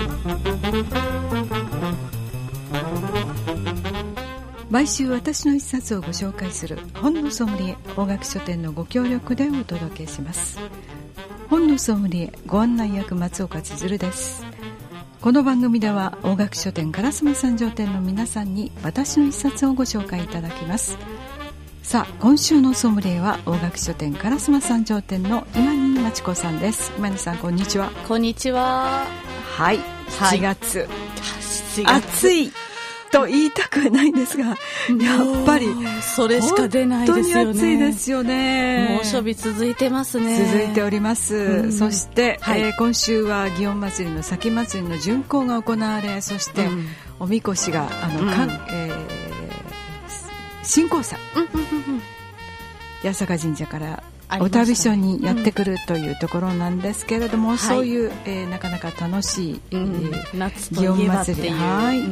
毎週私の一冊をご紹介する本のソムリエ大垣書店のご協力でお届けします。本のソムリエご案内役松岡千鶴です。この番組では大垣書店烏丸三条店の皆さんに私の一冊をご紹介いただきます。さあ今週のソムリエは大垣書店烏丸三条店の今仁真知子さんです。今仁さんこんにちは。 こんにちは。 はい、7月、暑いと言いたくないんですが、やっぱりそれしか出ないですよね。 本当に暑いですよね。 猛暑日続いてますね。 続いております、そして、今週は祇園祭の前祭の巡行が行われ、そして、おみこしが新興祭、八坂神社からお旅所にやってくるというところなんですけれども、そういう、なかなか楽しい、 夏といえばっていう、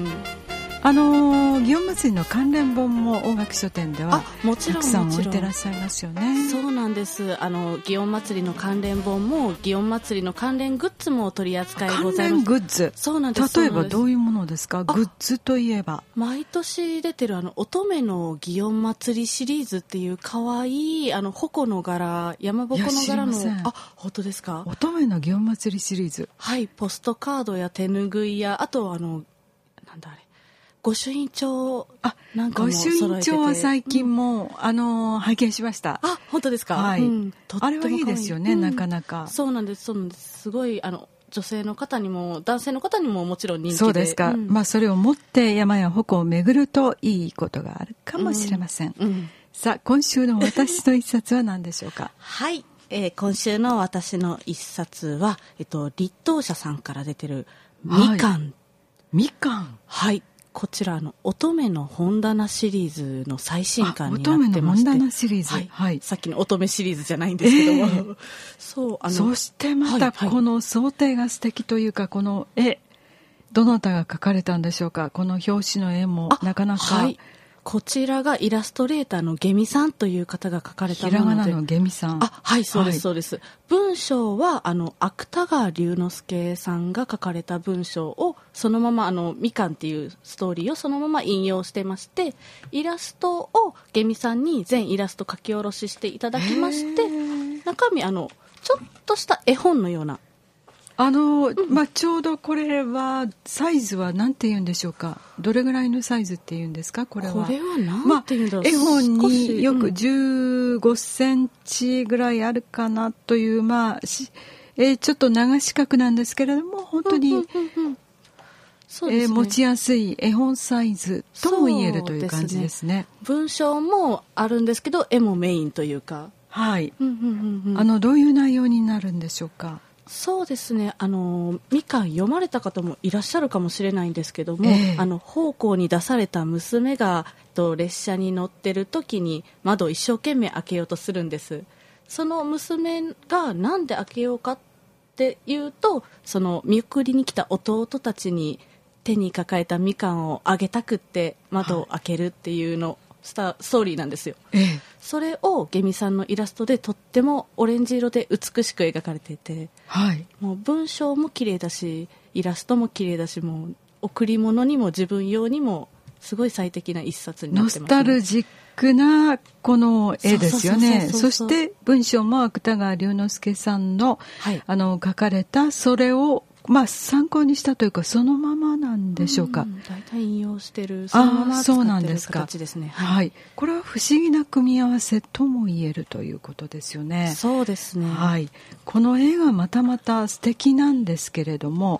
祇園祭の関連本も大垣書店ではたくさん置いてらっしゃいますよね。 そうなんです。祇園祭の関連本も祇園祭の関連グッズも取り扱いございます。 関連グッズ、 そうなんです。 例えばどういうものですか？グッズといえば毎年出てる乙女の祇園祭シリーズっていうかわいい矛の柄、山鉾の柄の、本当ですか？ 乙女の祇園祭シリーズ、 はい、ポストカードや手ぬぐいや、あとなんだあれ、御朱印帳なんかも揃えてて、御朱印帳は最近も、拝見しました。 本当ですか？ はい、あれはいいですよね、なかなか。 そうなんです、そうなんです。すごい女性の方にも男性の方にももちろん人気で。 そうですか、それを持って山や鉾を巡るといいことがあるかもしれません、さあ今週の私の一冊は何でしょうか？ はい、今週の私の一冊は、立東社さんから出てるみかん。 みかん、はい、 こちら乙女の本棚シリーズの最新刊になってまして、 乙女の本棚シリーズ、 さっきの乙女シリーズじゃないんですけども、 そしてまたこの想定が素敵というか、この絵どなたが描かれたんでしょうか？この表紙の絵もなかなか、 こちらがイラストレーターのゲミさんという方が描かれたもので、 ひらがなのゲミさん、 はい、そうです、そうです。文章は芥川龍之介さんが書かれた文章をそのままみかんっていうストーリーをそのまま引用してまして、イラストをゲミさんに全イラスト書き下ろししていただきまして、中身ちょっとした絵本のような、 ちょうどこれはサイズは何て言うんでしょうか？どれぐらいのサイズって言うんですか？これは何て言うんだろう、 絵本によく15センチぐらいあるかなという、ちょっと長四角なんですけれども、本当に、持ちやすい絵本サイズとも言えるという感じですね。 文章もあるんですけど、絵もメインというか、 はい、どういう内容になるんでしょうか？ そうですね、みかん読まれた方もいらっしゃるかもしれないんですけども、奉公に出された娘が列車に乗ってる時に窓を一生懸命開けようとするんです。その娘がなんで開けようかっていうと、その見送りに来た弟たちに手に抱えたみかんをあげたくって窓を開けるっていうの、ストーリーなんですよ。それをゲミさんのイラストでとってもオレンジ色で美しく描かれていて、もう文章も綺麗だしイラストも綺麗だし、もう贈り物にも自分用にもすごい最適な一冊になってます、ね。ノスタルジックなこの絵ですよね。そして文章も芥川龍之介さんの、書かれた、それを参考にしたというかそのままなんでしょうか？ 大体引用してる、そのまま使ってる形ですね。 これは不思議な組み合わせとも言えるということですよね。 そうですね。 この絵がまたまた素敵なんですけれども、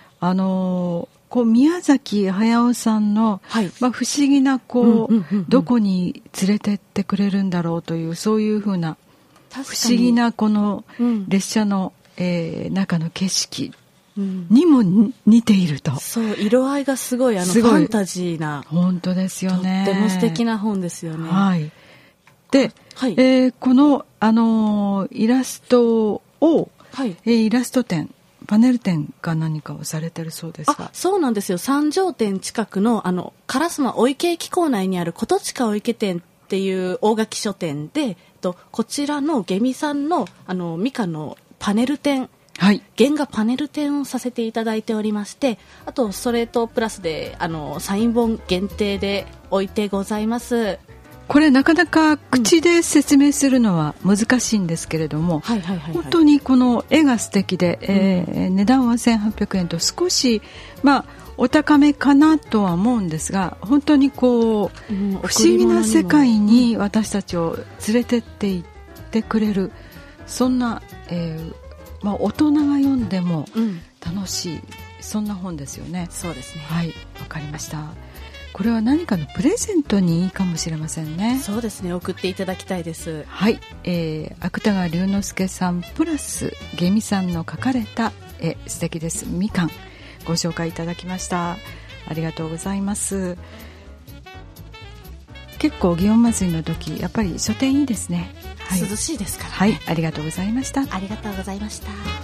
宮崎駿さんの、不思議などこに連れてってくれるんだろうという、そういうふうな不思議なこの列車の、中の景色にも似ていると。 そう、色合いがすごいファンタジーな、 本当ですよね。 とっても素敵な本ですよね。 で、この、イラストを、イラスト展、パネル展か何かをされてるそうですが。 そうなんですよ。三条店近くの烏丸御池駅構内にある琴近御池店っていう大垣書店で、こちらのゲミさんのみかんのパネル展原画パネル展をさせていただいておりまして、あとそれとプラスでサイン本限定で置いてございます。 これなかなか口で説明するのは難しいんですけれども、本当にこの絵が素敵で、値段は1800円と少しお高めかなとは思うんですが、本当にこう、不思議な世界に私たちを連れてっていってくれる、そんな、大人が読んでも楽しい、そんな本ですよね。 そうですね。 はい、わかりました。これは何かのプレゼントにいいかもしれませんね。 そうですね、送っていただきたいです。 はい、芥川龍之介さんプラス下美さんの描かれた絵、素敵です。みかんご紹介いただきました。ありがとうございます。結構祇園祭の時やっぱり書店いいですね。 涼しいですからね。 はい、ありがとうございました。 ありがとうございました。